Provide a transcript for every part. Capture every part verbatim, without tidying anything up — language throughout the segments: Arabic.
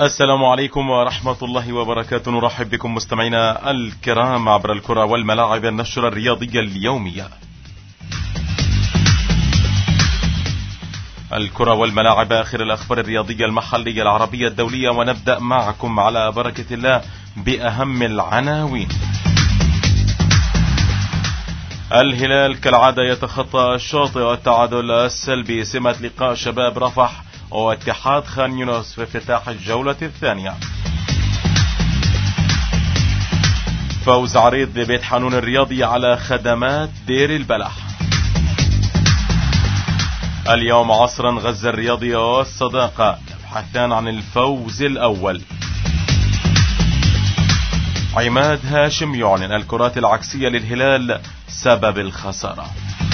السلام عليكم ورحمة الله وبركاته. نرحب بكم مستمعينا الكرام عبر الكرة والملاعب، النشرة الرياضية اليومية. الكرة والملاعب، آخر الأخبار الرياضية المحلية العربية الدولية، ونبدأ معكم على بركة الله بأهم العناوين. الهلال كالعادة يتخطى الشاطئ التعادل السلبي، سمة لقاء شباب رفح واتحاد خان يونس في افتتاح الجولة الثانية. فوز عريض لبيت حانون الرياضي على خدمات دير البلح. اليوم عصرا غزة الرياضي والصداقة يبحثان عن الفوز الأول. عماد هاشم يعلن الكرات العكسية للهلال سبب الخسارة.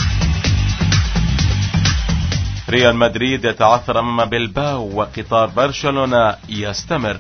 ريال مدريد يتعثر أمام بلباو، وقطار برشلونة يستمر.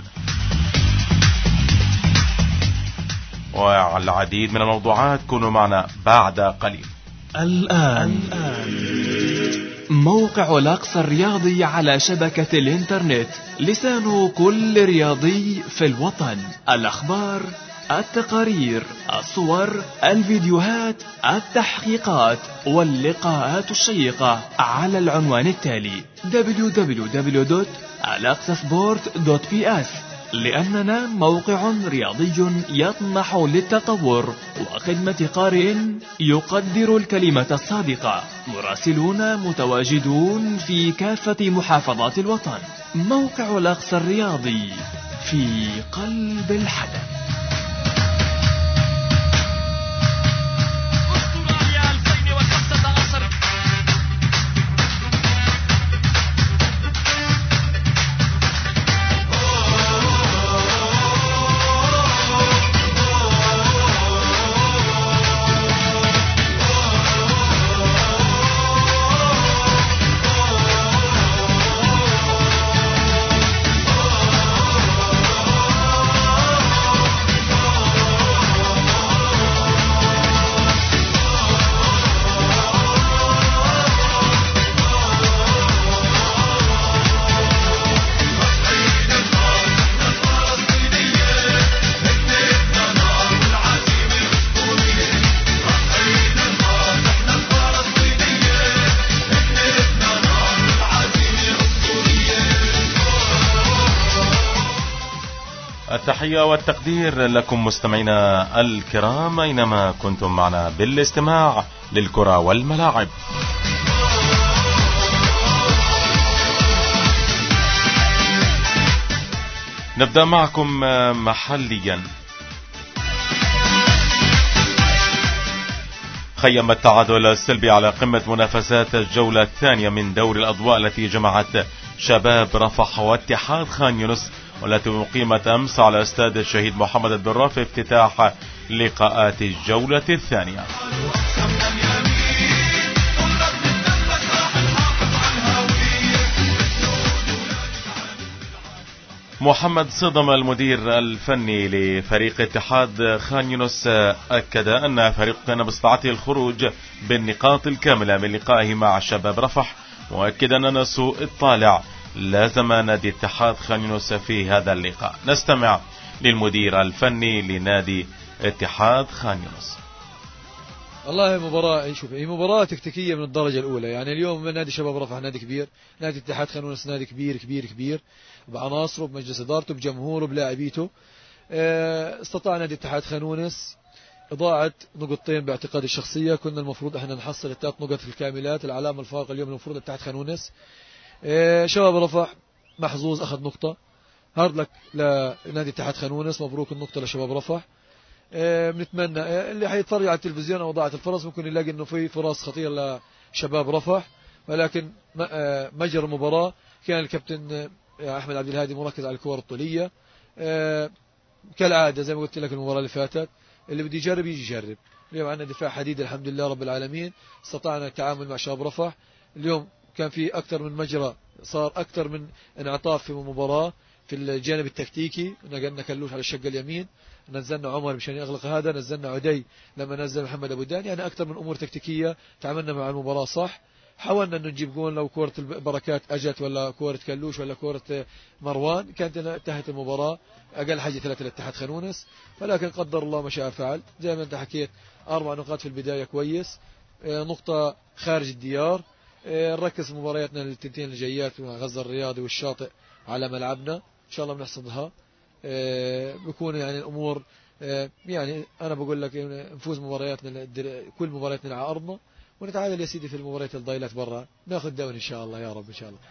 والعديد من الموضوعات، كونوا معنا بعد قليل. الآن, الآن موقع الأقصى الرياضي على شبكة الإنترنت، لسان كل رياضي في الوطن. الأخبار، التقارير، الصور، الفيديوهات، التحقيقات واللقاءات الشيقة على العنوان التالي دبليو دبليو دبليو دوت الاقصى سبورت دوت بي اس. لأننا موقع رياضي يطمح للتطور وخدمة قارئ يقدر الكلمة الصادقة. مراسلون متواجدون في كافة محافظات الوطن. موقع الأقصى الرياضي في قلب الحدث. التحية والتقدير لكم مستمعينا الكرام أينما كنتم معنا بالاستماع للكرة والملاعب. نبدأ معكم محليا. خيم التعادل السلبي على قمة منافسات الجولة الثانية من دوري الأضواء التي جمعت شباب رفح واتحاد خان يونس، والتي أقيمت أمس على استاد الشهيد محمد الدراء في افتتاح لقاءات الجولة الثانية. محمد صدم المدير الفني لفريق اتحاد خان يونس أكد أن فريق كان باستطاعته الخروج بالنقاط الكاملة من لقائه مع شباب رفح، وأكد أن سوء الطالع لازم نادي اتحاد خان يونس في هذا اللقاء. نستمع للمدير الفني لنادي اتحاد خان يونس. والله مباراة، شوف، هي مباراة تكتيكية من الدرجة الأولى. يعني اليوم نادي شباب رفح نادي كبير، نادي اتحاد خان يونس نادي كبير كبير كبير بعناصره، بمجلس إدارته، بجمهوره، بلاعبيته. استطاع نادي اتحاد خان يونس إضاعة نقطتين باعتقادي الشخصية. كنا المفروض احنا نحصل الثلاث نقط في الكاملات. العلامة الفارقة اليوم المفروض اتحاد خان يونس. شباب رفح محظوظ أخذ نقطة. هارد لك لنادي اتحاد خان يونس، مبروك النقطة لشباب رفح. بنتمنى اللي حيتفرج على التلفزيون او ضاعت الفرص ممكن يلاقي انه في فرص خطيره لشباب رفح، ولكن مجرى المباراه كان الكابتن احمد عبد الهادي مركز على الكور الطوليه كالعاده. زي ما قلت لك المباراه اللي فاتت، اللي بده يجرب يجي يجرب. اليوم عندنا دفاع حديد الحمد لله رب العالمين، استطعنا التعامل مع شباب رفح. اليوم كان في اكثر من مجرى، صار اكثر من انعطاف في المباراه. في الجانب التكتيكي نقلنا كلوش على الشق اليمين، نزلنا عمر مشان يغلق هذا، نزلنا عدي لما نزل محمد ابو داني. يعني اكثر من امور تكتيكيه تعاملنا مع المباراه صح. حاولنا انه نجيب جول، لو كرة البركات اجت ولا كرة كلوش ولا كرة مروان كانت انتهت المباراة اقل حاجة ثلاثة لاتحاد خانونس، ولكن قدر الله ما شاء فعل. زي ما انت حكيت اربع نقاط في البداية كويس، نقطة خارج الديار. نركز مبارياتنا التنتين الجايات مع غزة الرياضي والشاطئ على ملعبنا ان شاء الله بنحصدها. بيكون يعني الامور يعني انا بقول لك نفوز مبارياتنا كل مبارياتنا على ارضنا، ونتعادل يا سيدي في المباريات الضايلات برا، ناخذ دوري ان شاء الله يا رب ان شاء الله.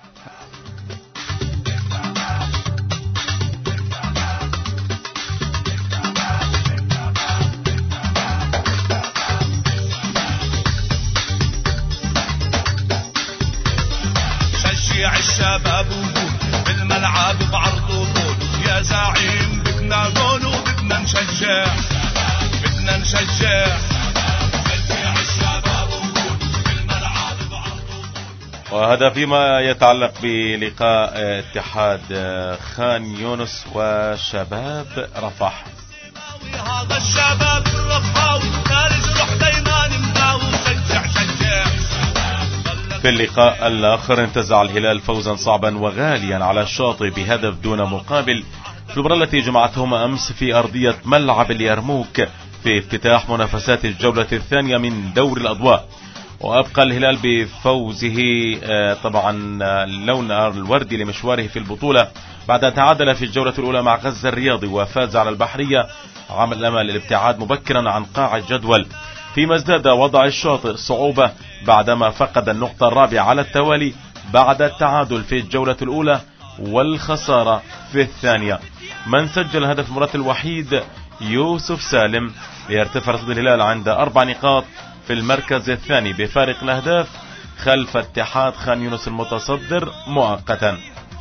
شجع الشباب وقول بالملعب بعرض وطول، يا زعيم بدنا جول وبدنا نشجع، بدنا نشجع شجع الشباب وقول بالملعب بعرض وطول. وهذا فيما يتعلق بلقاء اتحاد خان يونس وشباب رفح. هذا الشباب الرفحاوي خارج روح دايما مداوي، شجع شجع. في اللقاء الآخر انتزع الهلال فوزا صعبا وغاليا على الشاطئ بهدف دون مقابل في المباراة التي جمعتهما أمس في أرضية ملعب اليرموك في افتتاح منافسات الجولة الثانية من دور الأضواء. وأبقى الهلال بفوزه طبعا اللون الوردي لمشواره في البطولة بعد أن تعادل في الجولة الأولى مع غزة الرياضي وفاز على البحرية، عمل أمل الابتعاد مبكرا عن قاع الجدول، فيما ازداد وضع الشاطئ صعوبة بعدما فقد النقطة الرابعة على التوالي بعد التعادل في الجولة الأولى والخسارة في الثانية. من سجل هدف المباراة الوحيد يوسف سالم، ليرتفع رصيد الهلال عند أربع نقاط في المركز الثاني بفارق الأهداف خلف اتحاد خان يونس المتصدر مؤقتا.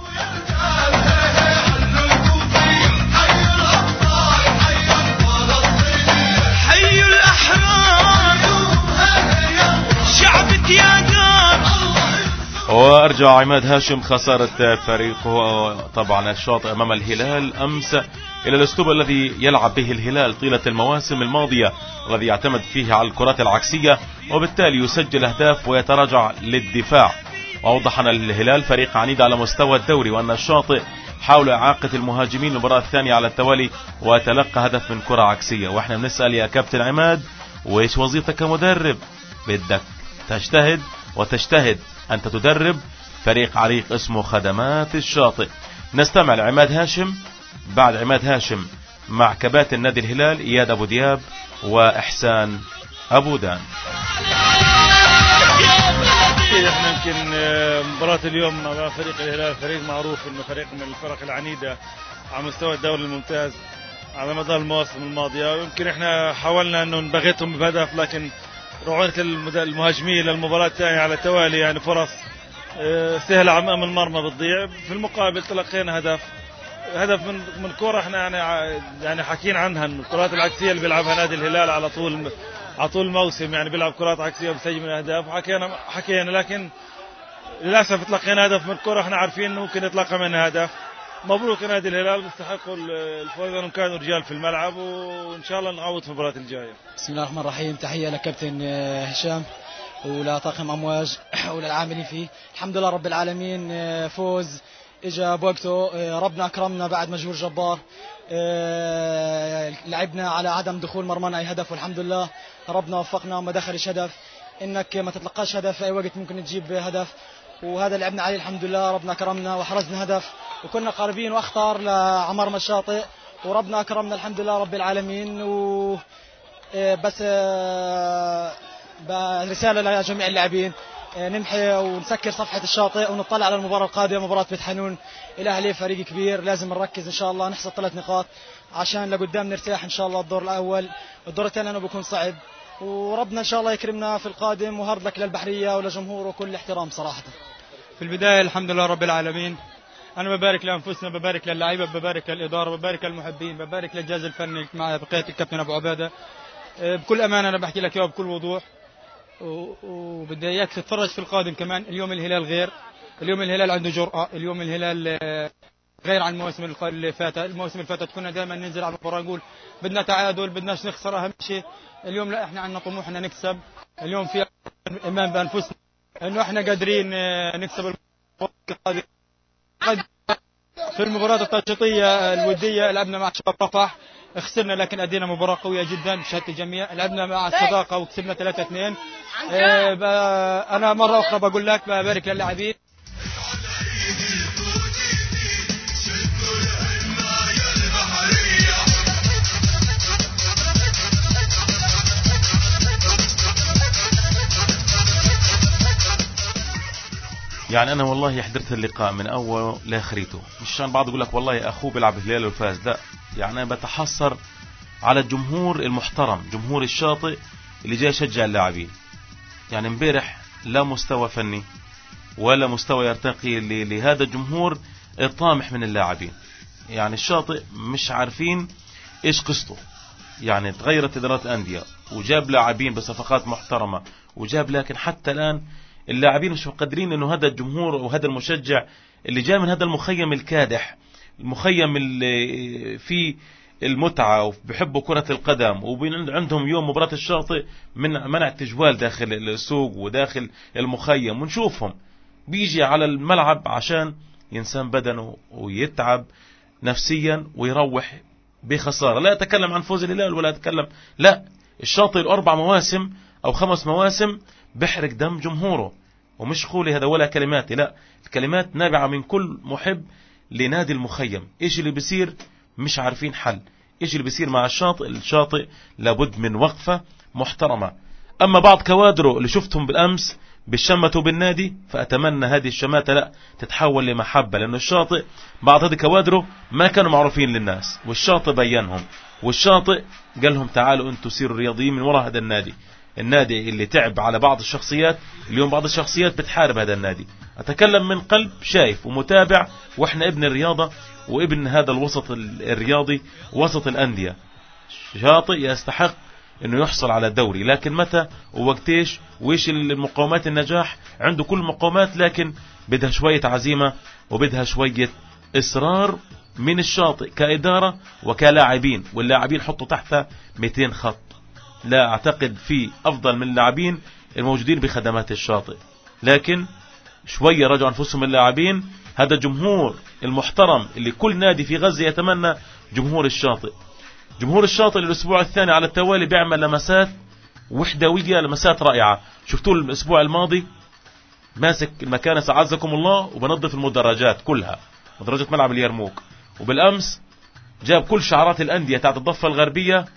وارجع عماد هاشم خسارة فريقه طبعا الشاطئ امام الهلال امس الى الاسلوب الذي يلعب به الهلال طيلة المواسم الماضية، الذي يعتمد فيه على الكرات العكسية وبالتالي يسجل اهداف ويتراجع للدفاع. واوضح ان الهلال فريق عنيد على مستوى الدوري، وان الشاطئ حاول اعاقة المهاجمين المباراة الثانية على التوالي وتلقى هدف من كرة عكسية. واحنا بنسأل يا كابتن عماد، وايش وظيفتك كمدرب؟ بدك تجتهد وتجتهد، أنت تدرب فريق عريق اسمه خدمات الشاطئ. نستمع لعماد هاشم، بعد عماد هاشم مع كباتن نادي الهلال إياد أبو دياب وإحسان أبو دان. احنا يمكن مباراة اليوم مع فريق الهلال فريق معروف انه فريق من الفرق العنيدة على مستوى الدوري الممتاز على مدار المواسم الماضية، ويمكن احنا حاولنا انه نبغتهم بهدف، لكن رعونة المهاجمين للمباراة الثانية على التوالي يعني فرص سهلة أمام المرمى بتضيع. في المقابل تلقينا هدف هدف من من كرة احنا يعني يعني حكينا عنها، الكرات العكسية اللي بيلعبها نادي الهلال على طول على طول الموسم، يعني بيلعب كرات عكسية وبيسجل من أهداف، وحكينا حكينا لكن للأسف تلقينا هدف من كرة احنا عارفين إنه ممكن يتلقى منها هدف. مبروك نادي الهلال، بيستحقوا الفوز لأنهم كانوا رجال في الملعب، وإن شاء الله نعوض في المباراة الجاية. بسم الله الرحمن الرحيم. تحية لكابتن هشام ولطاقم أمواج وللعاملين فيه. الحمد لله رب العالمين، فوز إجا بوقته، ربنا أكرمنا بعد مجهود جبار، لعبنا على عدم دخول مرمانا أي هدف، والحمد لله ربنا وفقنا وما دخلش هدف. إنك ما تتلقاش هدف في أي وقت ممكن تجيب هدف، وهذا لعبنا عليه الحمد لله، ربنا كرمنا وحرزنا هدف، وكنا قاربين واخطر لعمر الشاطئ وربنا أكرمنا الحمد لله رب العالمين. و بس رسالة لجميع اللاعبين، نمحي ونسكر صفحة الشاطئ ونطلع على المباراة القادمة، مباراة بيت حنون. الأهلي فريق كبير، لازم نركز إن شاء الله نحصل ثلاث نقاط عشان لقدام نرتاح إن شاء الله. الدور الأول الدور الثاني أنا بكون صعب، وربنا إن شاء الله يكرمنا في القادم. وهارد لك للبحرية ولجمهوره كل احترام صراحة. في البداية الحمد لله رب العالمين، أنا ببارك لأنفسنا، ببارك للعيبة، ببارك للإدارة، ببارك للمحبين، ببارك للجهاز الفني مع بقية الكابتن أبو عبادة. بكل أمانة أنا بحكي لك وبكل وضوح، وبدي إياك تتفرج في القادم كمان. اليوم الهلال غير، اليوم الهلال عنده جرأة، اليوم الهلال غير عن المواسم اللي فاتت. المواسم اللي فاتت كنا دائما ننزل على المباراة نقول بدنا تعادل، بدناش نخسر، أهم شيء. اليوم لا، إحنا عندنا طموح إن نكسب. اليوم في إيمان بأنفسنا، انه احنا قادرين نكسب المباراة. في المباراة التشريطية الودية لعبنا مع شباب رفح، خسرنا لكن أدينا مباراة قوية جدا بشهادة الجميع. لعبنا مع الصداقة وكسبنا ثلاثة اثنين. أنا مرة أخرى بقول لك ببارك للاعبين. يعني أنا والله حضرت اللقاء من أول لآخريته، مش عشان بعض يقول لك والله أخوه بيلعب هلال وفاز، لا، يعني أنا بتحسر على الجمهور المحترم، جمهور الشاطئ اللي جاي يشجع اللاعبين. يعني امبارح لا مستوى فني ولا مستوى يرتقي لهذا الجمهور الطامح من اللاعبين. يعني الشاطئ مش عارفين إيش قصته. يعني تغيرت إدارات أندية وجاب لاعبين بصفقات محترمة وجاب، لكن حتى الآن اللاعبين مش مقدرين انه هذا الجمهور وهذا المشجع اللي جاء من هذا المخيم الكادح، المخيم اللي فيه المتعة وبيحبوا كرة القدم وعندهم يوم مباراة الشاطئ من منع التجوال داخل السوق وداخل المخيم، ونشوفهم بيجي على الملعب عشان ينسان بدنه ويتعب نفسيا ويروح بخسارة. لا أتكلم عن فوز الهلال ولا أتكلم، لا، الشاطئ الأربع مواسم أو خمس مواسم بحرق دم جمهوره، ومش قولي هذا ولا كلماتي، لا، الكلمات نابعة من كل محب لنادي المخيم. ايش اللي بيصير؟ مش عارفين حل. ايش اللي بيصير مع الشاطئ؟ الشاطئ لابد من وقفة محترمة. اما بعض كوادره اللي شفتهم بالامس بالشمته بالنادي، فاتمنى هذه الشماتة لا تتحول لمحبة، لان الشاطئ بعض هذه كوادره ما كانوا معروفين للناس، والشاطئ بينهم، والشاطئ قال لهم تعالوا انتوا سيروا رياضيين من وراء هذا النادي. النادي اللي تعب على بعض الشخصيات، اليوم بعض الشخصيات بتحارب هذا النادي. أتكلم من قلب شايف ومتابع، وإحنا ابن الرياضة وابن هذا الوسط الرياضي، وسط الأندية. شاطئ يستحق إنه يحصل على الدوري، لكن متى ووقتيش وإيش المقومات النجاح؟ عنده كل مقومات، لكن بدها شوية عزيمة وبدها شوية إصرار من الشاطئ كإدارة وكلاعبين، واللاعبين حطوا تحتها مئتين خط. لا أعتقد في أفضل من اللاعبين الموجودين بخدمات الشاطئ، لكن شوية رجعوا أنفسهم اللاعبين. هذا الجمهور المحترم اللي كل نادي في غزة يتمنى، جمهور الشاطئ. جمهور الشاطئ الأسبوع الثاني على التوالي بيعمل لمسات وحدوية، لمسات رائعة. شفتوا الأسبوع الماضي ماسك المكانس أعزكم الله وبنظف المدرجات كلها، مدرجة ملعب اليرموك. وبالأمس جاب كل شعارات الأندية تحت الضفة الغربية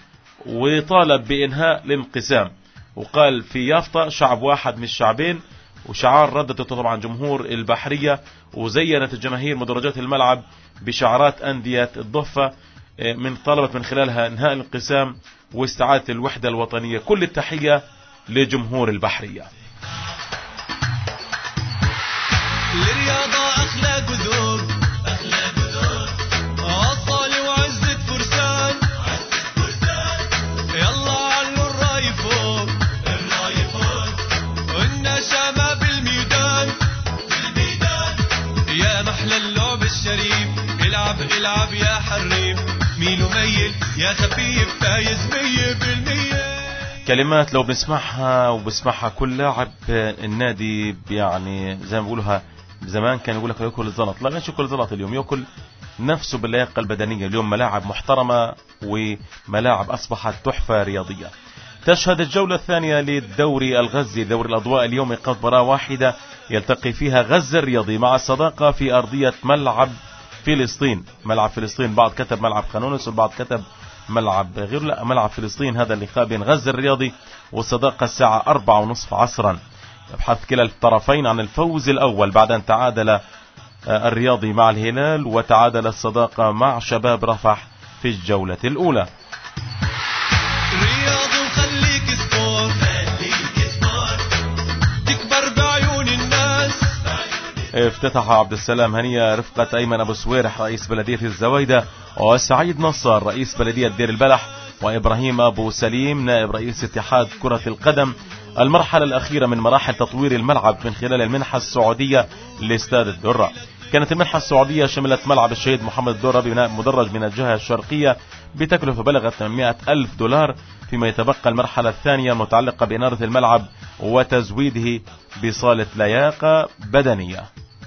وطالب بإنهاء الانقسام، وقال في يافطة شعب واحد مش شعبين، وشعار ردته طبعا جمهور البحرية، وزينت الجماهير مدرجات الملعب بشعارات أندية الضفة من طلبت من خلالها إنهاء الانقسام واستعادة الوحدة الوطنية. كل التحية لجمهور البحرية. الرياضة أخلاق وذوق، أخلاق وذوق، أصال وعزة فرسان، عزة فرسان، يلا علو الراي فوق، الراي فوق، قلنا شباب الميدان، الميدان، يا محلى اللعب الشريف، العب العب يا حريف، ميل وميل يا خفيف، فايز مية بالمية. كلمات لو بنسمعها وبسمعها كل لاعب النادي، يعني زي ما بيقولوها زمان كان يقول لك ياكل الزلط، لا مش ياكل زلط، اليوم ياكل نفسه باللياقه البدنيه. اليوم ملاعب محترمه وملاعب اصبحت تحفه رياضيه. تشهد الجوله الثانيه للدوري الغزي، دوري الاضواء، اليوم إقامة مباراه واحده يلتقي فيها غزة الرياضي مع الصداقه في ارضيه ملعب فلسطين. ملعب فلسطين، بعض كتب ملعب خانونس والبعض كتب ملعب غير، لا ملعب فلسطين. هذا اللقاء بين غزة الرياضي والصداقة الساعة أربعة ونصف عصرا. يبحث كلا الطرفين عن الفوز الأول بعد أن تعادل الرياضي مع الهلال وتعادل الصداقة مع شباب رفح في الجولة الأولى. رياض وخليك سبور، خليك سبور، تكبر بعيون الناس. افتتح عبد السلام هنية رفقة أيمن أبو سويرح رئيس بلدية الزويدة، وسعيد نصر رئيس بلدية دير البلح، وإبراهيم أبو سليم نائب رئيس اتحاد كرة القدم المرحلة الأخيرة من مراحل تطوير الملعب من خلال المنحة السعودية لاستاد الدرة. كانت المنحة السعودية شملت ملعب الشهيد محمد الدرة ببناء مدرج من الجهة الشرقية بتكلفة بلغت ثمانمائة ألف دولار، فيما يتبقى المرحلة الثانية المتعلقة بإنارة الملعب وتزويده بصالة لياقة بدنية.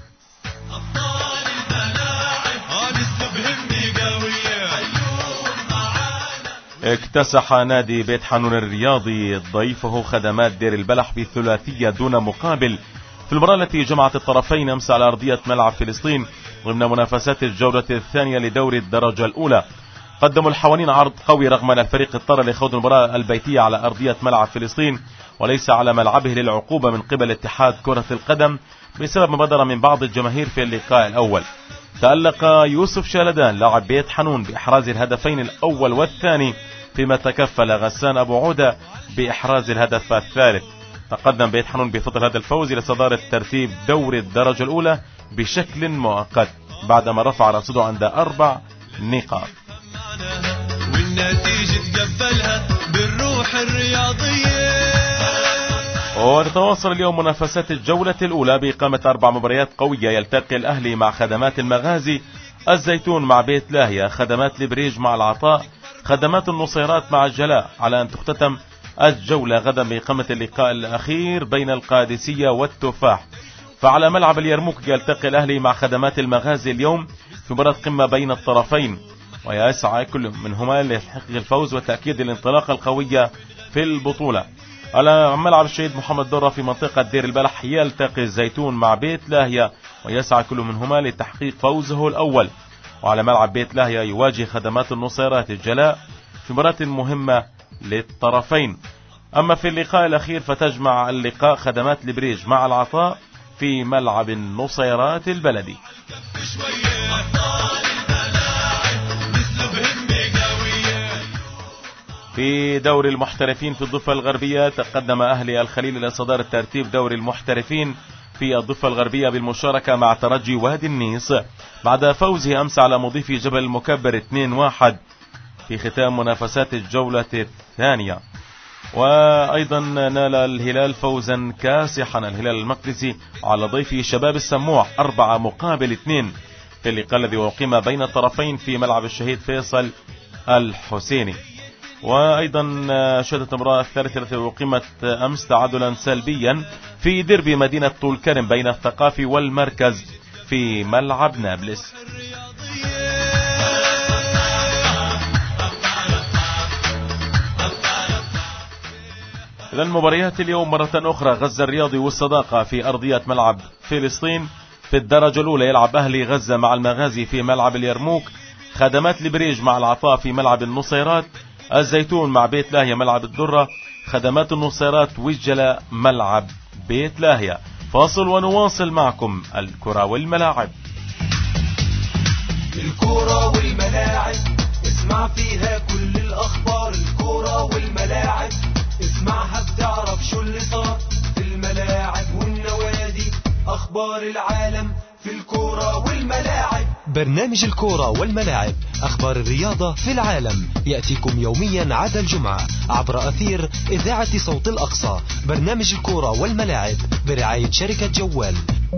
اكتسح نادي بيت حانون الرياضي ضيفه خدمات دير البلح بثلاثية دون مقابل في المباراة التي جمعت الطرفين أمس على أرضية ملعب فلسطين ضمن منافسات الجولة الثانية لدوري الدرجة الأولى. قدموا الحوانين عرض قوي رغم أن الفريق اضطر لخوض المباراة البيتية على أرضية ملعب فلسطين وليس على ملعبه للعقوبة من قبل اتحاد كرة القدم بسبب مبادرة من بعض الجماهير في اللقاء الأول. تألق يوسف شالدان لاعب بيت حانون بإحراز الهدفين الأول والثاني، فيما تكفل غسان أبو عودة بإحراز الهدف الثالث. تقدم بيت حانون بفضل هذا الفوز إلى صدارة ترتيب دوري الدرجة الأولى بشكل مؤقت بعدما رفع رصيده عند أربع نقاط. والنتيجة تقبلها بالروح الرياضية. وتتواصل اليوم منافسات الجولة الأولى بإقامة أربع مباريات قوية. يلتقي الأهلي مع خدمات المغازي، الزيتون مع بيت لاهيا، خدمات البريج مع العطاء، خدمات النصيرات مع الجلاء، على أن تختتم الجولة غدا بإقامة اللقاء الأخير بين القادسية والتفاح. فعلى ملعب اليرموك يلتقي الأهلي مع خدمات المغازي اليوم في مباراة قمة بين الطرفين، ويسعى كل منهما لتحقيق الفوز وتأكيد الانطلاقة القوية في البطولة. على ملعب الشهيد محمد درة في منطقة دير البلح يلتقي الزيتون مع بيت لاهيا، ويسعى كل منهما لتحقيق فوزه الأول. وعلى ملعب بيت لاهيا يواجه خدمات النصيرات الجلاء في مباراة مهمة للطرفين. أما في اللقاء الأخير فتجمع اللقاء خدمات البريج مع العطاء في ملعب النصيرات البلدي. في دوري المحترفين في الضفة الغربية تقدم أهلي الخليل إلى صدارة ترتيب دوري المحترفين في الضفة الغربية بالمشاركة مع ترجي وادي النيس بعد فوزه أمس على مضيف جبل المكبر اثنين واحد في ختام منافسات الجولة الثانية. وأيضا نال الهلال فوزا كاسحا الهلال المقدسي على ضيفه شباب السموع أربعة مقابل اثنين في اللقاء الذي أقيم بين الطرفين في ملعب الشهيد فيصل الحسيني. وأيضا شهدت المباراة الثالثة التي أقيمت أمس تعادلا سلبيا في ديربي مدينة طول كرم بين الثقافي والمركز في ملعب نابلس. إذن مباريات اليوم مرة أخرى: غزة الرياضي والصداقة في أرضية ملعب فلسطين. في الدرجة الأولى يلعب أهلي غزة مع المغازي في ملعب اليرموك، خدمات البريج مع العطاء في ملعب النصيرات، الزيتون مع بيت لاهيا ملعب الدرة، خدمات النصيرات والجلاء ملعب بيت لاهيا. فاصل ونواصل معكم الكرة والملاعب. الكرة والملاعب اسمع فيها كل الأخبار. الكرة والملاعب اسمعها بتعرف شو اللي صار في الملاعب والنوادي. أخبار العالم في الكرة والملاعب. برنامج الكرة والملاعب، أخبار الرياضة في العالم، يأتيكم يوميا عدا الجمعة عبر أثير إذاعة صوت الأقصى. برنامج الكرة والملاعب برعاية شركة جوال.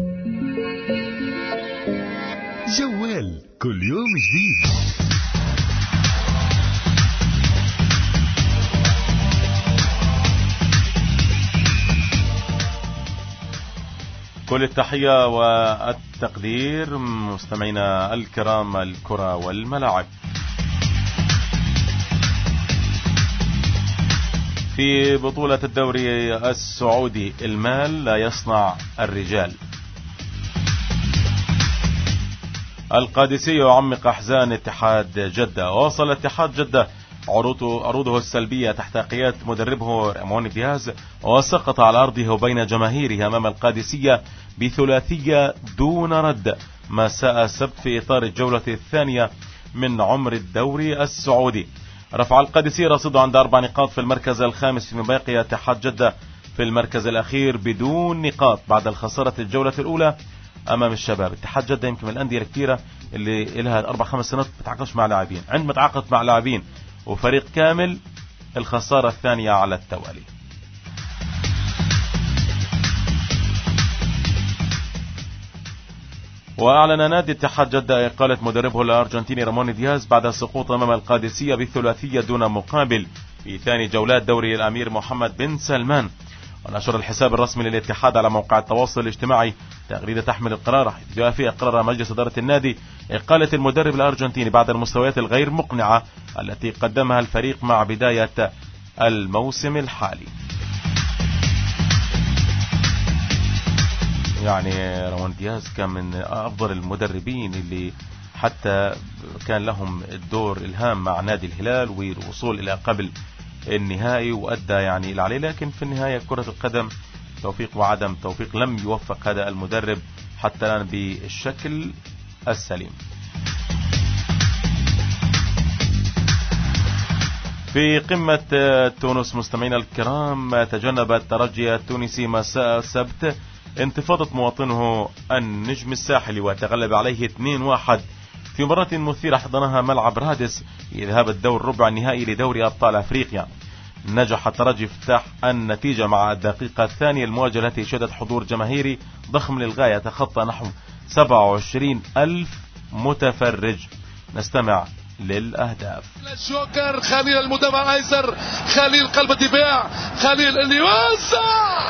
جوال كل يوم جديد. كل التحية والتقدير مستمعينا الكرام، الكرة والملاعب. في بطولة الدوري السعودي المال لا يصنع الرجال. القادسية يعمق أحزان اتحاد جدة. وصل اتحاد جدة عروضه, عروضه السلبية تحت قيادة مدربه رامون دياز، وسقط على أرضه وبين جماهيره أمام القادسية بثلاثية دون رد مساء السبت في إطار الجولة الثانية من عمر الدوري السعودي. رفع القادسية رصيده عند أربع نقاط في المركز الخامس، فيما بقي اتحاد جدة في المركز الأخير بدون نقاط بعد الخسارة الجولة الأولى أمام الشباب. اتحاد جدة يمكن من الأندية الكثيرة اللي لها أربع خمس سنوات بتعاقدش مع لاعبين، عندما تعاقدت مع لاعبين وفريق كامل الخسارة الثانية على التوالي. وأعلن نادي اتحاد جدة إقالة مدربه الأرجنتيني رامون دياز بعد السقوط أمام القادسية بثلاثية دون مقابل في ثاني جولات دوري الأمير محمد بن سلمان. ونشر الحساب الرسمي للاتحاد على موقع التواصل الاجتماعي تغريدة تحمل القرار، حيث جاء فيها قرار مجلس إدارة النادي إقالة المدرب الأرجنتيني بعد المستويات الغير مقنعة التي قدمها الفريق مع بداية الموسم الحالي. يعني رامون دياز كان من أفضل المدربين اللي حتى كان لهم الدور الهام مع نادي الهلال والوصول إلى قبل النهائي وأدى يعني اللي عليه، لكن في النهاية كرة القدم توفيق وعدم توفيق، لم يوفق هذا المدرب حتى الآن بالشكل السليم. في قمة تونس مستمعينا الكرام، تجنب الترجي التونسي مساء السبت انتفاضة مواطنه النجم الساحلي وتغلب عليه اثنين واحد في مباراة مثيرة حضنها ملعب رادس في ذهاب الدور ربع النهائي لدوري أبطال أفريقيا. نجح الترجي افتتاح النتيجة مع الدقيقة الثانية المواجهة التي شهدت حضور جماهيري ضخم للغاية تخطى نحو سبعة وعشرين ألف متفرج. نستمع للأهداف. الجوكر خليل المدافع الأيسر، خليل قلب الدفاع، خليل اللي وسع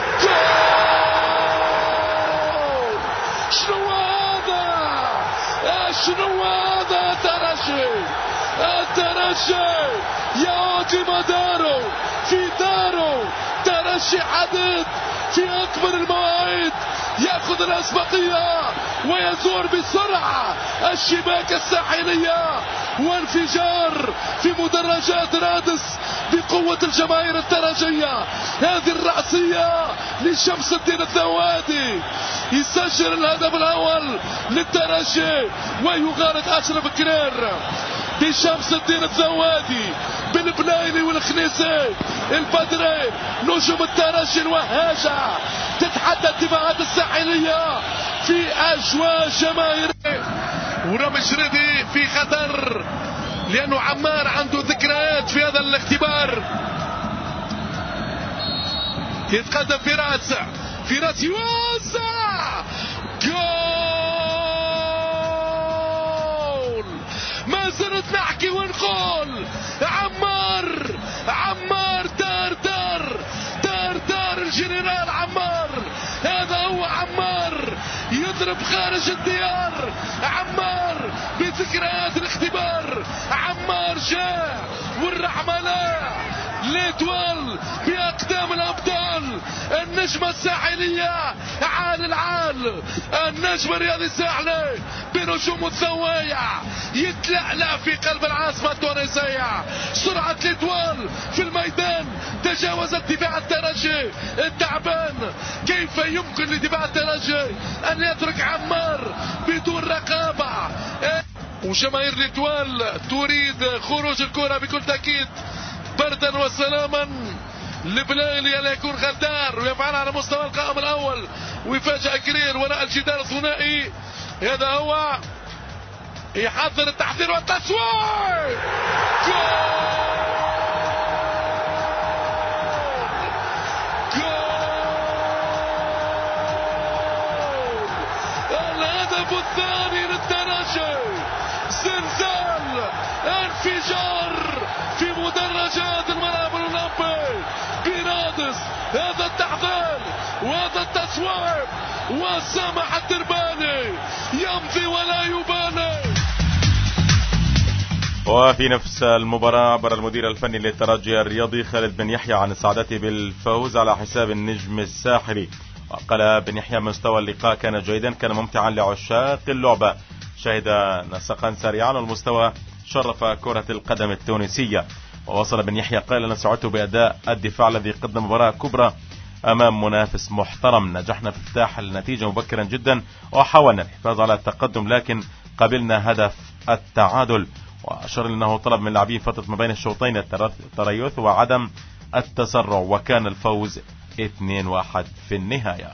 شنو هذا؟ شنو هذا؟ ترجي الترجي يعطي مداره في داره، ترجي حديد في أكبر المواعيد يأخذ الأسبقية ويزور بسرعة الشباك الساحلية، وانفجار في مدرجات رادس بقوة الجماهير الترجية. هذه الرأسية لشمس الدين الثوادي، يسجل الهدف الأول للترجي ويغارد أشرف كرير بشمس الدين الثوادي بالبلايلي والخنيسي البدري نجوم الترجي الوهاجة تتحدى الدفاعات الساحلية في أجواء جماهيرية. ورامي شريدي في خطر لأنه عمار عنده ذكريات في هذا الاختبار. يتقدم في راس في راس يوسع جول. ما زلت نحكي ونقول عمار عمار دار دار دار دار الجنرال عمار، هذا هو عمار يضرب خارج الديار، عمار بذكريات الاختبار، عمار جاء والرحمة لا ليتوال بأقدام الأبطال، النجمة الساحلية عال العال، النجم الرياضي الساحلي بنجوم الثوايا يتلألأ في قلب العاصمة التونسية. سرعة ليتوال في الميدان تجاوز الدفاع الترجي التعبان. كيف يمكن لدفاع الترجي أن يترك عمار بدون رقابة؟ وجماهير ليتوال تريد خروج الكرة بكل تأكيد بردا وسلاما لبلايلي أن يكون غدار ويفعلها على مستوى القائم الأول ويفاجأ كرير وراء الجدار الثنائي. هذا هو يحضر التحضير والتصوير. جول جول الهدف الثاني للترجي. زلزال انفجار في مدرجات الملعب الأولمبي برادس. هذا التحضير وهذا التصوير وسامح الدرباني يمضي ولا يبالي. وفي نفس المباراة عبر المدير الفني للترجي الرياضي خالد بن يحيى عن سعادته بالفوز على حساب النجم الساحلي. وقال بن يحيى مستوى اللقاء كان جيدا، كان ممتعا لعشاق اللعبة، شهد نسقا سريعا والمستوى شرف كرة القدم التونسية. ووصل بن يحيى قال أن سعدت بأداء الدفاع الذي قدم مباراة كبرى أمام منافس محترم. نجحنا في افتتاح النتيجة مبكرا جدا وحاولنا الحفاظ على التقدم لكن قبلنا هدف التعادل. وأشار أنه طلب من اللاعبين فترة ما بين الشوطين التريث وعدم التسرع، وكان الفوز اثنين واحد في النهاية.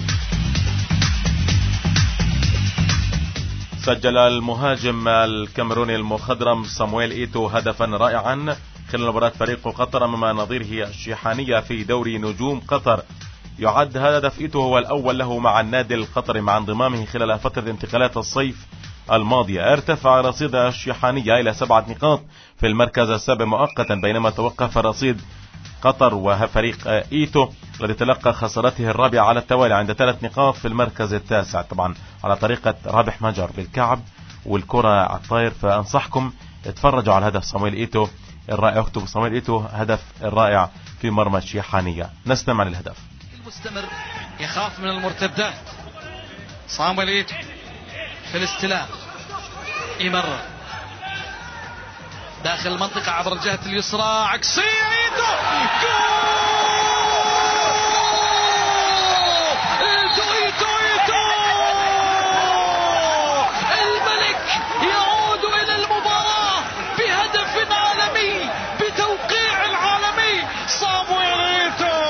سجل المهاجم الكاميروني المخضرم صامويل إيتو هدفا رائعا خلال مباراة فريق قطر أمام نظيره الشيحانية في دوري نجوم قطر يعد هدف إيتو هو الأول له مع النادي القطري مع انضمامه خلال فترة انتقالات الصيف الماضية. ارتفع رصيد الشيحانية إلى سبعة نقاط في المركز السابع مؤقتا، بينما توقف رصيد قطر وفريق إيتو الذي تلقى خسارته الرابعة على التوالي عند ثلاث نقاط في المركز التاسع، طبعا على طريقة رابح مجر بالكعب والكرة على الطاير. فأنصحكم اتفرجوا على هدف صامويل إيتو الرائع، اكتبوا صامويل إيتو هدف الرائع في مرمى الشيحانية. نستمع للهدف. المستمر يخاف من المرتدات. صامويل إيتو في الاستلام يمرر داخل المنطقة عبر الجهة اليسرى عكسية إيتو جول! إيتو إيتو إيتو الملك يعود إلى المباراة بهدف عالمي بتوقيع العالمي. صامويل إيتو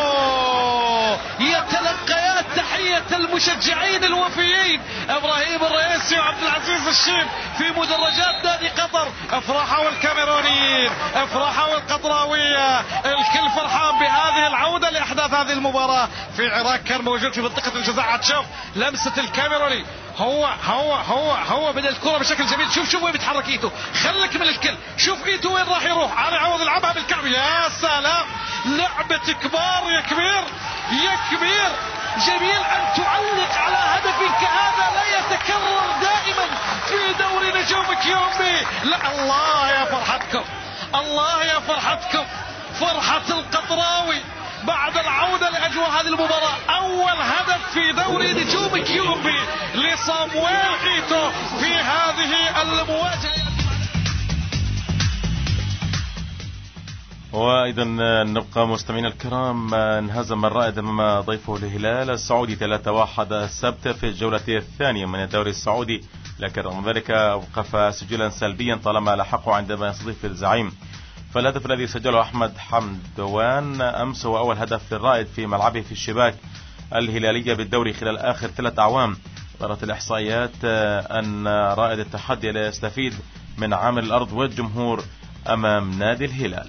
يتلقيات تحية المشجعين الوفيين إبراهيم الرئيسي وعبد العزيز الشيب في مدرجات نادي قطر. افرحوا الكاميرونيين، افرحوا القطراوية، الكل فرحان بهذه العودة لأحداث هذه المباراة. في عراك كان موجود في منطقة الجزاء. تشوف لمسة الكاميروني، هو هو هو هو بدأ الكرة بشكل جميل. شوف شوف وين بيتحرك إيتو، خلك من الكل. شوف إيتو وين راح يروح، علي عوض يلعبها بالكعب. يا سلام، لعبة كبار يا كبير يا كبير. جميل أن تعلق على هدف كهذا لا يتكرر دائما في دوري نجوم كيومبي. لا، الله يا فرحتكم، الله يا فرحتكم، فرحة القطراوي بعد العودة لأجواء هذه المباراة. أول هدف في دوري نجوم كيومبي لصامويل إيتو في هذه المواجهة. وأيضا نبقى مستمعينا الكرام، انهزم الرائد أمام ضيفه الهلال السعودي ثلاثة واحد السبت في الجولة الثانية من الدوري السعودي، لكن رغم ذلك أوقف سجلا سلبيا طالما لحقه عندما يستضيف الزعيم. فالهدف الذي سجله أحمد حمدوان أمس هو أول هدف للرائد في ملعبه في الشباك الهلالية بالدوري خلال آخر ثلاث أعوام. ظهرت الإحصائيات أن رائد التحدي لا يستفيد من عامل الأرض والجمهور أمام نادي الهلال.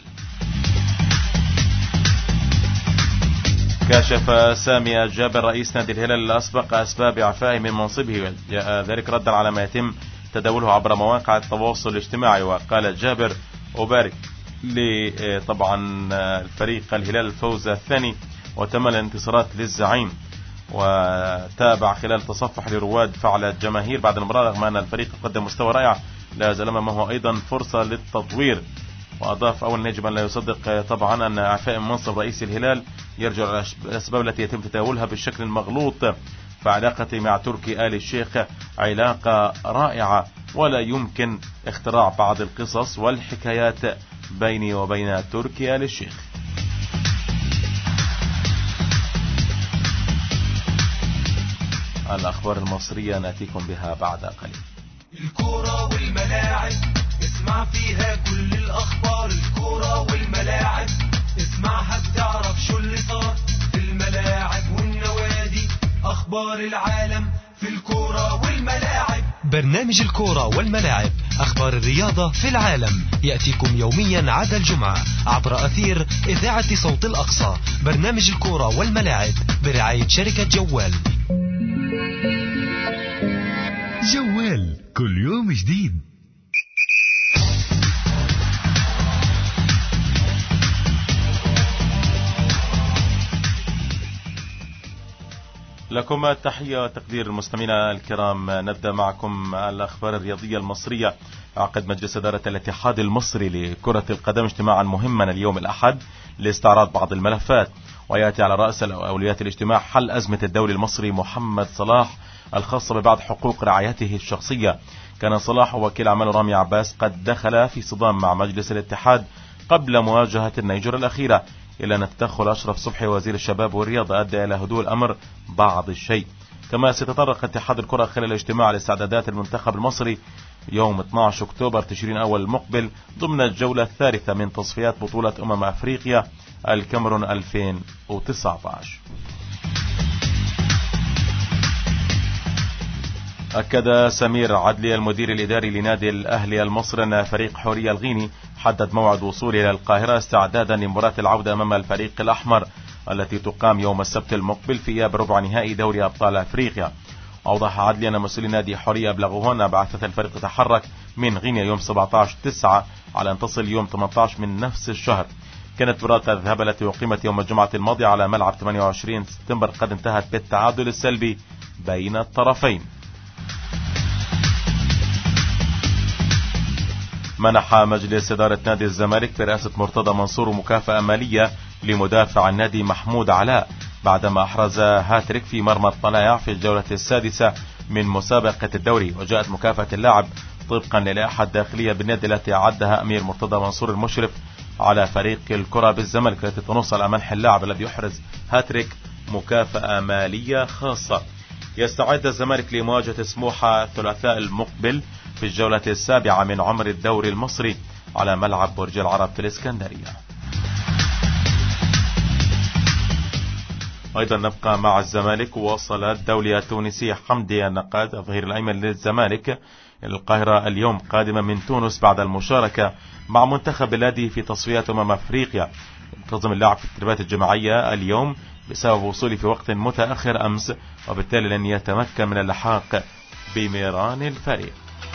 كشف سامي جابر رئيس نادي الهلال الأسبق أسباب إعفائه من منصبه، ذلك ردا على ما يتم تداوله عبر مواقع التواصل الاجتماعي. وقال جابر: أبارك لي طبعا الفريق الهلال الفوز الثاني وتمل الانتصارات للزعيم. وتابع خلال تصفح لرواد فعل الجماهير بعد المباراة رغم أن الفريق قدم مستوى رائع لا زال أمامه أيضا فرصة للتطوير. وأضاف: أولا يجب أن لا يصدق طبعا أن إعفاء منصب رئيس الهلال يرجع على الأسباب التي يتم تداولها بالشكل المغلوط. فعلاقتي مع تركي آل الشيخ علاقة رائعة ولا يمكن اختراع بعض القصص والحكايات بيني وبين تركي آل الشيخ. الأخبار المصرية نأتيكم بها بعد قليل. الكرة والملاعب اسمع فيها كل الأخبار. الكرة والملاعب اسمعها بتعرف شو اللي صار في الملاعب والنوادي. أخبار العالم في الكرة والملاعب. برنامج الكرة والملاعب، أخبار الرياضة في العالم، يأتيكم يوميا عدا الجمعة عبر أثير إذاعة صوت الأقصى. برنامج الكرة والملاعب برعاية شركة جوال. جوال كل يوم جديد. لكم التحية وتقدير المستمعين الكرام. نبدأ معكم الأخبار الرياضية المصرية. عقد مجلس إدارة الاتحاد المصري لكرة القدم اجتماعا مهما اليوم الأحد لاستعراض بعض الملفات، ويأتي على رأس أولويات الاجتماع حل أزمة الدولي المصري محمد صلاح الخاصة ببعض حقوق رعايته الشخصية. كان صلاح ووكيل أعماله رامي عباس قد دخل في صدام مع مجلس الاتحاد قبل مواجهة النيجر الأخيرة، إلى أن تدخل أشرف صبحي وزير الشباب والرياضة أدى إلى هدوء الأمر بعض الشيء. كما سيتطرق اتحاد الكرة خلال الاجتماع لاستعدادات المنتخب المصري يوم اثني عشر أكتوبر تشرين أول المقبل ضمن الجولة الثالثة من تصفيات بطولة أمم أفريقيا الكاميرون ألفين وتسعة عشر. أكد سمير عدلي المدير الإداري لنادي الأهلي المصري أن فريق حورية الغيني حدد موعد وصوله إلى القاهرة استعدادا لمباراة العودة أمام الفريق الأحمر التي تقام يوم السبت المقبل في إياب ربع نهائي دوري أبطال أفريقيا. أوضح عدلي أن مسؤولي نادي حرية أبلغوه أن بعثة الفريق تتحرك من غينيا يوم سبعة عشر تسعة على أن تصل يوم ثمانية عشر من نفس الشهر. كانت مباراة الذهاب التي أقيمت يوم الجمعة الماضية على ملعب ثمانية وعشرين سبتمبر قد انتهت بالتعادل السلبي بين الطرفين. منح مجلس إدارة نادي الزمالك برئاسة مرتضى منصور مكافأة مالية لمدافع النادي محمود علاء بعدما أحرز هاتريك في مرمى الطلائع في الجولة السادسة من مسابقة الدوري. وجاءت مكافأة اللاعب طبقا للائحة الداخلية بالنادي التي أعدها أمير مرتضى منصور المشرف على فريق الكرة بالزمالك، التي تنص على منح اللاعب الذي يحرز هاتريك مكافأة مالية خاصة. يستعد الزمالك لمواجهة سموحة الثلاثاء المقبل في الجولة السابعة من عمر الدوري المصري على ملعب برج العرب في الإسكندرية. أيضا نبقى مع الزمالك. ووصل الدولي التونسي حمدي النقاد الظهير الأيمن للزمالك إلى القاهرة اليوم قادما من تونس بعد المشاركة مع منتخب بلاده في تصفيات أمم أفريقيا. ينتظم اللاعب في التدريبات الجماعية اليوم بسبب وصوله في وقت متأخر أمس، وبالتالي لن يتمكن من اللحاق بميران الفريق.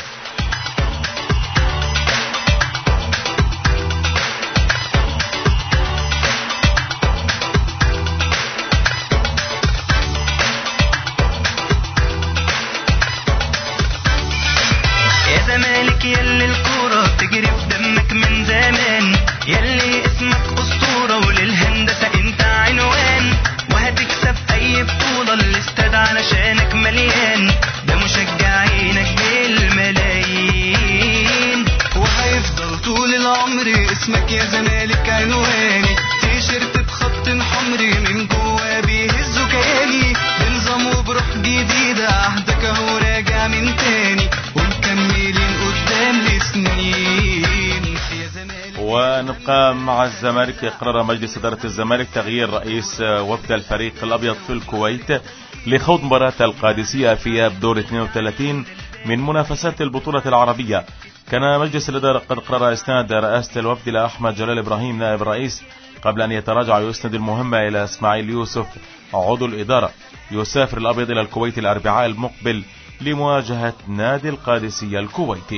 يلي الكورة بتجري في دمك من زمان، يلي اسمك أسطورة وللهندسة انت عنوان، وهتكسب اي بطولة الاستاد علشانك مليان، ده مشجعينك بالملايين، وهيفضل طول العمر اسمك يا زمالك عنواني، تيشيرت بخط حمري من جوا بيهزوا كياني، بنظام وبروح جديدة عهدك اهو راجع من تاني، ومكملين قدام لسنين. ونبقى مع الزمالك. قرر مجلس إدارة الزمالك تغيير رئيس وفد الفريق الأبيض في الكويت لخوض مباراة القادسية في دور اثنين وثلاثين من منافسات البطولة العربية. كان مجلس الإدارة قد قرر إسناد رئاسة الوفد إلى أحمد جلال إبراهيم نائب الرئيس قبل أن يتراجع ويسند المهمة إلى إسماعيل يوسف عضو الإدارة. يسافر الأبيض إلى الكويت الأربعاء المقبل لمواجهة نادي القادسية الكويتي.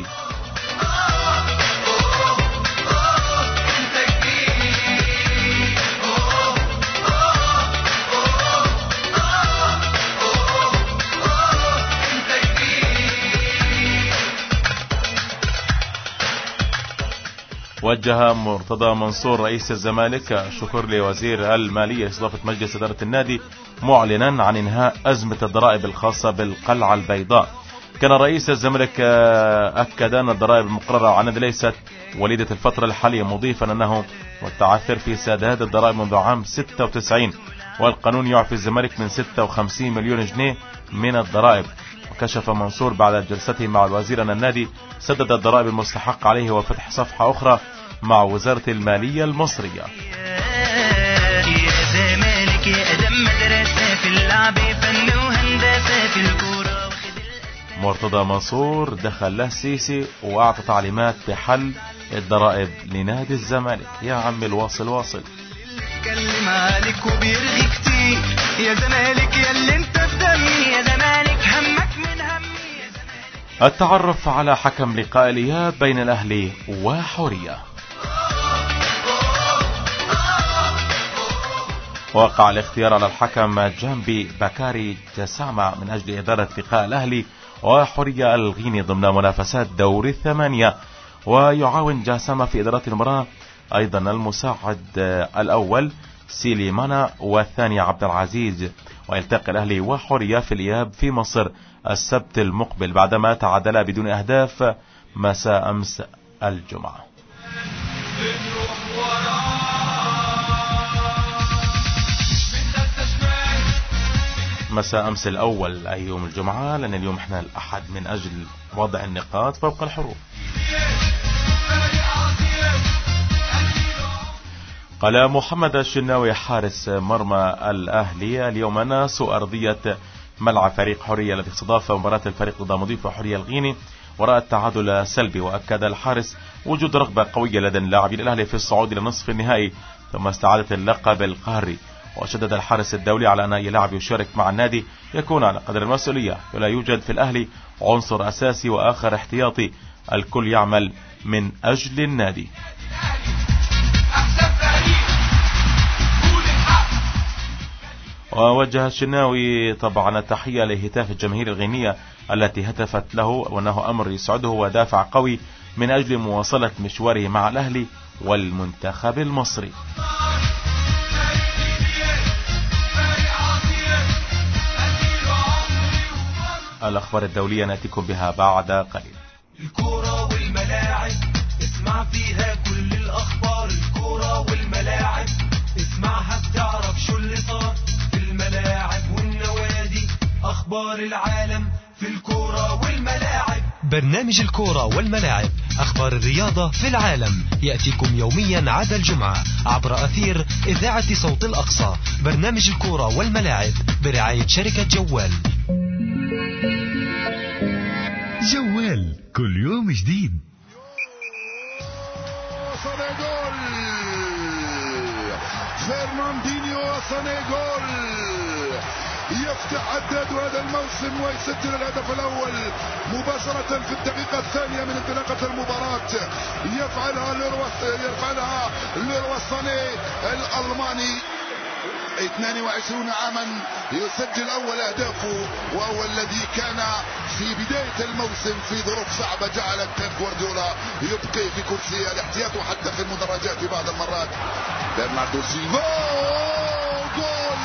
وجه مرتضى منصور رئيس الزمالك شكر لوزير المالية استضافة مجلس إدارة النادي معلنا عن إنهاء أزمة الضرائب الخاصة بالقلعة البيضاء. كان رئيس الزمالك أكد أن الضرائب المقررة على النادي ليست وليدة الفترة الحالية، مضيفا أنه متعثر في سداد الضرائب منذ عام ستة وتسعين، والقانون يعفي الزمالك من ستة وخمسين مليون جنيه من الضرائب. وكشف منصور بعد جلسته مع الوزير أن النادي سدد الضرائب المستحق عليه وفتح صفحة أخرى مع وزارة المالية المصرية. يا زمالك يا أدم مدرسة في اللعب فن وهندسة في الكورة. مرتضى منصور دخل له السيسي وأعطى تعليمات بحل الضرائب لنادي الزمالك. يا عم الواصل واصل. اتكلم عليك وبيرغي كتير يا زمالك يا اللي انت في دمي، يا زمالك همك من همي يا زمالك. التعرف على حكم لقاء الإياب بين الأهلي وحورية. وقع الاختيار على الحكم جامبي بكاري جسامة من أجل إدارة لقاء الأهلي وحورية الغيني ضمن منافسات دور الثمانية. ويعاون جسامة في إدارة المباراة أيضا المساعد الأول سيليمانا والثاني عبد العزيز. ويلتقي الأهلي وحورية في الإياب في مصر السبت المقبل بعدما تعادلا بدون أهداف مساء أمس الجمعة. مساء أمس الأول أي يوم الجمعة، لأن اليوم احنا الأحد من أجل وضع النقاط فوق الحروف. قال محمد الشناوي حارس مرمى الأهلي اليوم ناس أرضية ملعب فريق حورية الذي استضاف مباراة الفريق ضد مضيف حورية الغيني ورأى التعادل سلبي. وأكد الحارس وجود رغبة قوية لدى اللاعبين الأهلي في الصعود إلى نصف النهائي ثم استعادة اللقب القهري. وشدد الحارس الدولي على أن أي لاعب يشارك مع النادي يكون على قدر المسؤولية، ولا يوجد في الأهلي عنصر أساسي وآخر احتياطي، الكل يعمل من أجل النادي. ووجه الشناوي طبعا التحية لهتاف الجماهير الغينية التي هتفت له، وأنه أمر يسعده ودافع قوي من أجل مواصلة مشواره مع الأهلي والمنتخب المصري. الأخبار الدولية نأتيكم بها بعد قليل. الكرة والملاعب اسمع فيها كل الأخبار، الكرة والملاعب اسمعها بتعرف شو اللي صار في الملاعب والنوادي، أخبار العالم في الكرة والملاعب. برنامج الكرة والملاعب، أخبار الرياضة في العالم، يأتيكم يوميا عدا الجمعة عبر أثير إذاعة صوت الأقصى. برنامج الكرة والملاعب برعاية شركة جوال. جوال كل يوم جديد. سونيغول فرناندينيو سونيغول يفتح عداد هذا الموسم ويسجل الهدف الأول مباشرة في الدقيقة الثانية من انطلاقة المباراة. يفعلها يفعلها ليروا ساني الألماني، اثنين وعشرين عاما يسجل أول أهدافه، وهو الذي كان في بداية الموسم في ظروف صعبة جعلت بيب جوارديولا يبقي في كرسي الاحتياط وحتى في المدرجات في بعض المرات. برناردو سيلفا جول،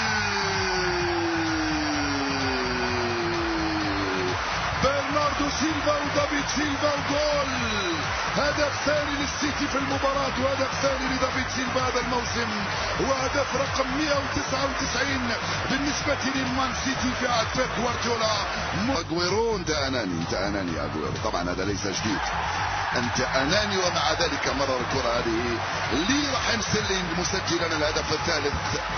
برناردو سيلفا ودافيد سيلفا جول، هدف ثاني للسيتي في المباراة وهدف ثاني لدافيد سيلفا هذا الموسم، وهدف رقم مئة وتسعة وتسعين بالنسبة لمان سيتي في عهد بيب جوارديولا. اغويرو انت اناني، انت اناني يا اغويرو، طبعا هذا ليس جديد، انت اناني ومع ذلك مرر الكرة هذه لي رحم ستيرلينج مسجلا الهدف الثالث.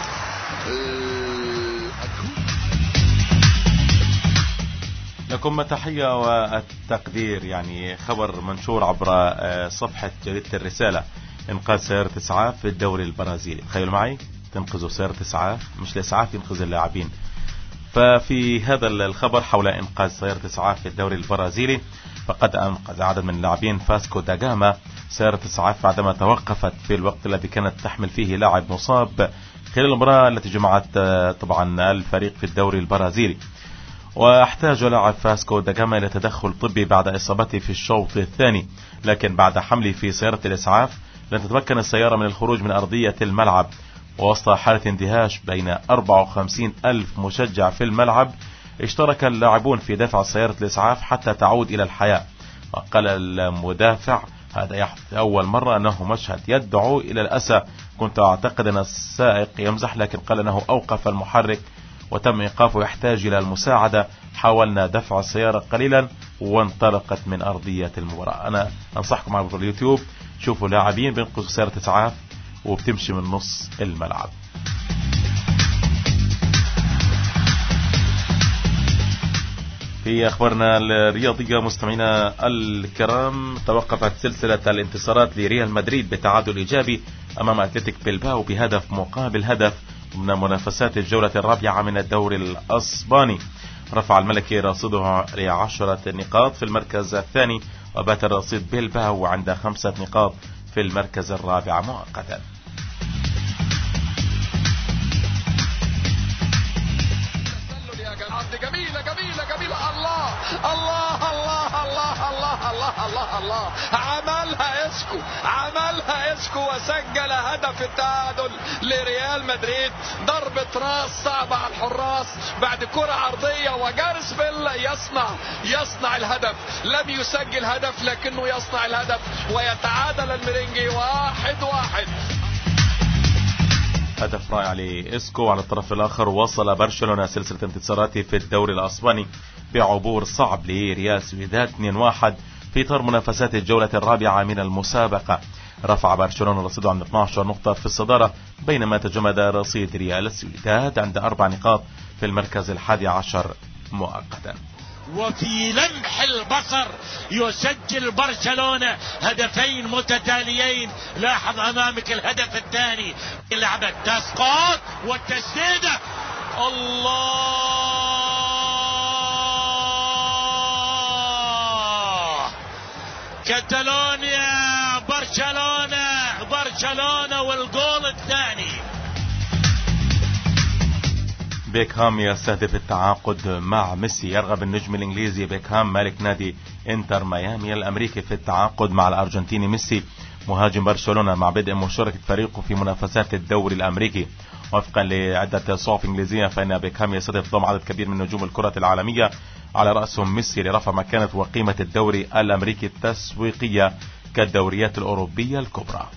لكم تحية والتقدير. يعني خبر منشور عبر صفحة جريدة الرسالة: إنقاذ سيارة إسعاف في الدوري البرازيلي. تخيلوا معي تنقذوا سيارة إسعاف، مش الإسعاف ينقذ اللاعبين. ففي هذا الخبر حول إنقاذ سيارة إسعاف في الدوري البرازيلي، فقد أنقذ عدد من اللاعبين فاسكو دا جاما سيارة إسعاف بعدما توقفت في الوقت الذي كانت تحمل فيه لاعب مصاب خلال المباراة التي جمعت طبعا الفريق في الدوري البرازيلي. واحتاج لاعب فاسكو دا جاما إلى تدخل طبي بعد إصابته في الشوط الثاني، لكن بعد حمله في سيارة الإسعاف لن تتمكن السيارة من الخروج من أرضية الملعب. ووسط حالة اندهاش بين أربعة وخمسين ألف مشجع في الملعب، اشترك اللاعبون في دفع سيارة الإسعاف حتى تعود إلى الحياة. وقال المدافع: هذا يحدث أول مرة أنه مشهد يدعو إلى الأسى، كنت أعتقد أن السائق يمزح، لكن قال أنه أوقف المحرك وتم إيقافه يحتاج إلى المساعدة. حاولنا دفع السيارة قليلا وانطلقت من أرضية المباراة. أنا أنصحكم عبر اليوتيوب شوفوا لاعبين بينقذوا سيارة إسعاف وبتمشي من نص الملعب. في أخبارنا الرياضية مستمعينا الكرام، توقفت سلسلة الانتصارات لريال مدريد بتعادل إيجابي أمام أتلتيك بلباو بهدف مقابل هدف ضمن منافسات الجولة الرابعة من الدوري الأسباني. رفع الملكي رصيده لعشرة نقاط في المركز الثاني، وبات رصيد بلباو عند خمسة نقاط في المركز الرابع مؤقتا. جميلة جميلة جميلة، الله الله الله الله الله الله الله الله، عملها اسكو عملها اسكو وسجل هدف التعادل لريال مدريد. ضربة راس صعبة على الحراس بعد كرة عرضية، وجارس بيل يصنع يصنع الهدف. لم يسجل هدف لكنه يصنع الهدف ويتعادل الميرينجي واحد واحد. هدف رائع لإسكو. على الطرف الآخر وصل برشلونة سلسلة انتصاراته في الدوري الأسباني بعبور صعب لريال سويداد اثنين واحد في إطار منافسات الجولة الرابعة من المسابقة. رفع برشلونة رصيده عند اثنتي عشرة نقطة في الصدارة، بينما تجمد رصيد ريال سويداد عند أربع نقاط في المركز الحادي عشر مؤقتا. وفي لمح البصر يسجل برشلونة هدفين متتاليين. لاحظ امامك الهدف الثاني، لعبة تسقط والتسديدة، الله، كاتالونيا برشلونة، برشلونة والجول الثاني. بيكهام يستهدف التعاقد مع ميسي. يرغب النجم الانجليزي بيكهام مالك نادي انتر ميامي الامريكي في التعاقد مع الارجنتيني ميسي مهاجم برشلونة مع بدء مشاركة فريقه في منافسات الدوري الامريكي. وفقا لعدة صحف انجليزية فان بيكهام يستهدف ضم عدد كبير من نجوم الكرة العالمية على رأسهم ميسي لرفع مكانة وقيمة الدوري الامريكي التسويقية كالدوريات الاوروبية الكبرى.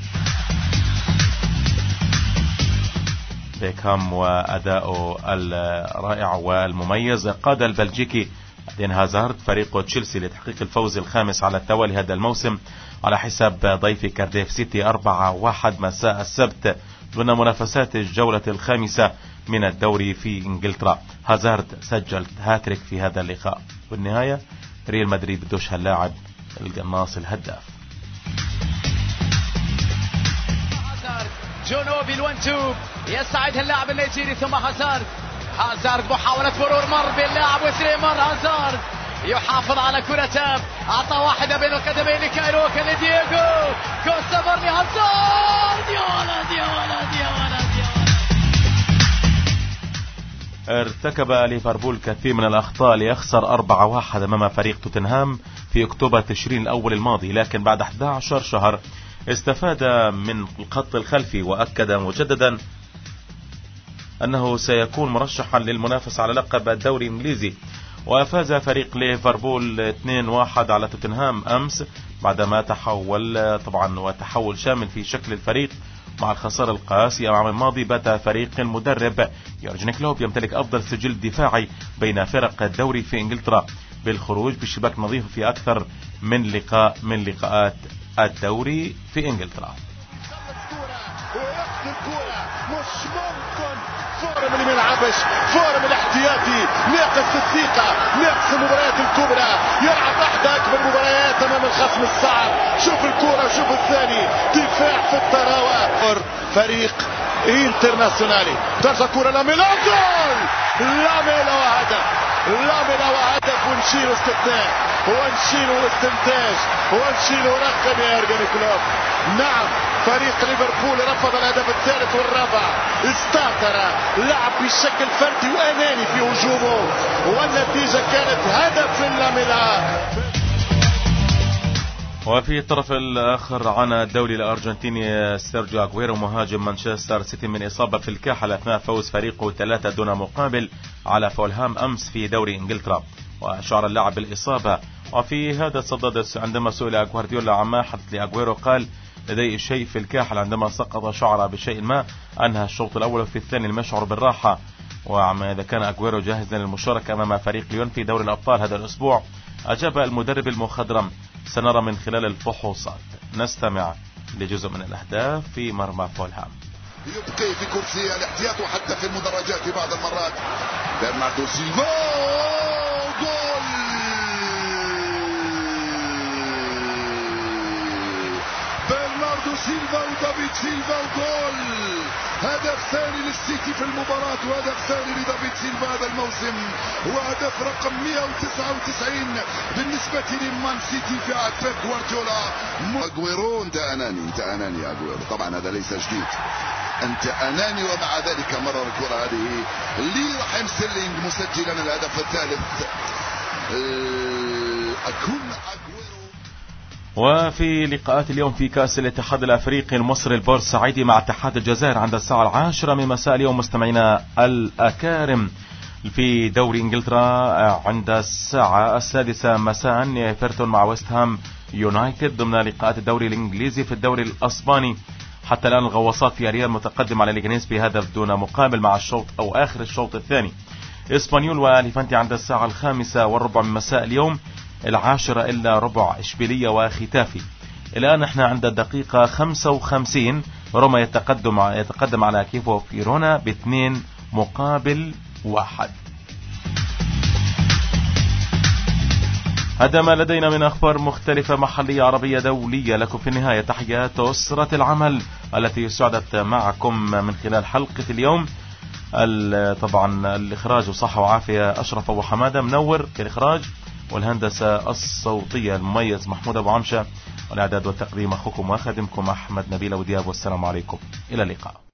بيكهام وأداؤه الرائع والمميز قاد البلجيكي إيدن هازارد فريق تشيلسي لتحقيق الفوز الخامس على التوالي هذا الموسم على حساب ضيف كارديف سيتي أربعة واحد مساء السبت ضمن منافسات الجولة الخامسة من الدوري في إنجلترا. هازارد سجل هاتريك في هذا اللقاء. والنهاية ريال مدريد بدوش هاللاعب القناص الهداف. جنوبي الونتوب يستعيدها اللاعب النيجيري ثم هازارد. هازارد محاولة مرور مر باللاعب وسليمان هازارد يحافظ على كرته، أعطى واحدة بين القدمين لكايروكا لدييغو كوستا برني هازارد. يا ولد يا ولد يا ولد يا ولد. ارتكب ليفربول كثير من الأخطاء ليخسر أربعة واحد أمام فريق توتنهام في أكتوبر تشرين الأول الماضي، لكن بعد أحد عشر شهر استفاد من الخط الخلفي وأكد مجددا أنه سيكون مرشحا للمنافسة على لقب الدوري الإنجليزي. وفاز فريق ليفربول اثنين واحد على توتنهام أمس بعدما تحول طبعا وتحول شامل في شكل الفريق مع الخسارة القاسية العام الماضي. بات فريق المدرب يورجن كلوب يمتلك أفضل سجل دفاعي بين فرق الدوري في إنجلترا بالخروج بشباك نظيف في أكثر من لقاء من لقاءات الدوري في إنجلترا. مش ممكن فورم اللي ما يلعبش، فورم الاحتياطي ناقص الثقة، ناقص المباريات الكبرى، يلعب احدى اكبر مباريات امام الخصم الصعب. شوف الكرة شوف الثاني، دفاع في الطراوة. فريق انترناسيونالي ترجع كرة لاميلا جول، لاميلا وهدف، لاميلا وهدف ونشيلو استثناء ونشيلو استنتاج ونشيلو رقم يا يورجن كلوب. نعم فريق ليفربول رفض الهدف الثالث والرابع، استهتر، لعب بشكل فردي واناني في هجومه والنتيجة كانت هدف لاميلا. وفي الطرف الآخر عانى الدولي الأرجنتيني سيرجيو أغويرو مهاجم مانشستر سيتي من إصابة في الكاحل أثناء فوز فريقه ثلاثة دون مقابل على فولهام أمس في دوري إنجلترا، وأشعر اللاعب بالإصابة. وفي هذا الصدد عندما سئل غوارديولا عما حدث لأغويرو قال لديه شيء في الكاحل عندما سقط شعر بشيء ما. أنهى الشوط الأول وفي الثاني لم يشعر بالراحة. وعما إذا كان أغويرو جاهزا للمشاركة أمام فريق ليون في دوري الأبطال هذا الأسبوع، أجاب المدرب المخضرم سنرى من خلال الفحوصات. نستمع لجزء من الأهداف في مرمى فولهام. يبقي في كرسي الاحتياط وحتى في المدرجات في بعض المرات. برناردو سيلفا جول، برناردو سيلفا ودافيد سيلفا وجول. هدف ثاني للسيتي في المباراة وهدف ثاني لدافيد سيلفا هذا الموسم، وهدف رقم مئة وتسعة وتسعين بالنسبة لمان سيتي في عهد بيب غوارديولا. أغويرو انت اناني، انت اناني يا أغويرو، طبعا هذا ليس جديد، انت اناني ومع ذلك مرر الكرة هذه لرحيم ستيرلينج مسجلا الهدف الثالث. اكون وفي لقاءات اليوم في كأس الاتحاد الأفريقي المصري البورسعيدي مع اتحاد الجزائر عند الساعة العاشرة من مساء اليوم مستمعينا الأكارم. في دوري إنجلترا عند الساعة السادسة مساء ايفرتون مع ويست هام يونايتد ضمن لقاءات الدوري الإنجليزي. في الدوري الأسباني حتى الآن الغواصات في ريال متقدم على ليجانيس بهدف دون مقابل مع الشوط أو آخر الشوط الثاني. إسبانيول واليفانتي عند الساعة الخامسة والربع من مساء اليوم، العاشرة إلا ربع إشبيلية وختافي. الآن احنا عند الدقيقة خمسة وخمسين روما يتقدم يتقدم على كيفو فيرونا باثنين مقابل واحد. هذا ما لدينا من أخبار مختلفة محلية عربية دولية. لكم في النهاية تحيات أسرة العمل التي سعدت معكم من خلال حلقة اليوم. طبعا الإخراج وصحة وعافية أشرف أبو حمادة منور في الإخراج، والهندسة الصوتية المميز محمود أبو عمشة، والإعداد والتقديم أخوكم وخادمكم أحمد نبيل ودياب. والسلام عليكم، إلى اللقاء.